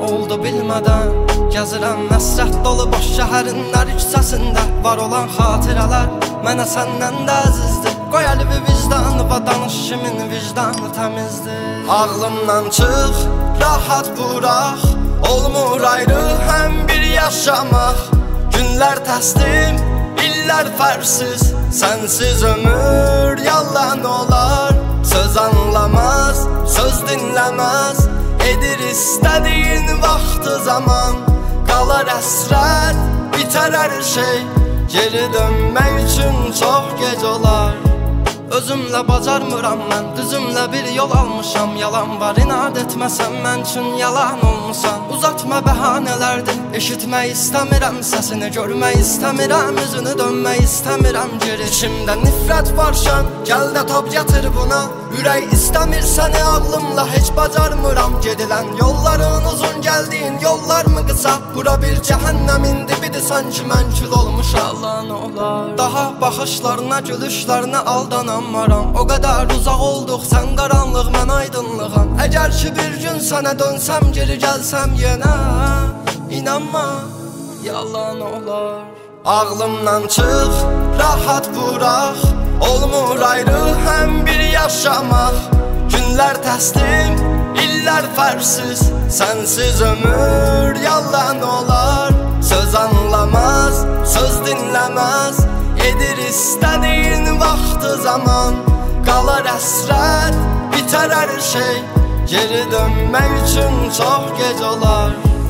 oldu bilmədən. Gəzirəm həsrət dolu boş şəhərinlər küçəsində. Var olan xatirələr mənə səndən də əzizdir. Qoy əlvi vicdanıma danış kimin vicdanı təmizdir. Ağlımdan çıx, rahat burax, olmur ayrı həm bir yaşamaq. Günlər təslim, illər fərsiz, sənsiz ömür yalan olar. Söz anlamaz, söz dinləməz, edir istədiyin vaxtı zaman. Qalar əsrət, bitər hər şey, geri dönmək üçün çox gec olar. Özümlə bacarmıram mən, düzümlə bir yol almışam. Yalan var, inad etməsəm mən üçün yalan olmusan. Uzatma bəhanələrdir, eşitmək istəmirəm səsini, görmək istəmirəm üzünü, dönmək istəmirəm geri. İçimdə nifrət varşan, gəl də top gətir buna. Ürək istəmir səni, ağlımla heç bacarmıram. Gedilən yolların uzun, gəldiyin yollar mı qısa? Bura bir cəhənnəmin dibidir, sanki mən kül olmuşam. Yalan olar, daha baxışlarına, gülüşlərinə aldanamaram. O qədər uzaq olduq, sən qaranlıq, mən aydınlığam. Əgər ki bir gün sənə dönsəm, geri gəlsəm yenə, inanma, yalan olar. Ağlımdan çıx, rahat burax, olmur ayrı həm bir yaşamaq. Günlər təslim, illər fərsiz, sənsiz ömür yalan olar. Söz anlamaz, söz dinləməz, edir istədiyin vaxtı zaman. Qalar əsrət, bitər hər şey, geri dönmək üçün çox gec olar.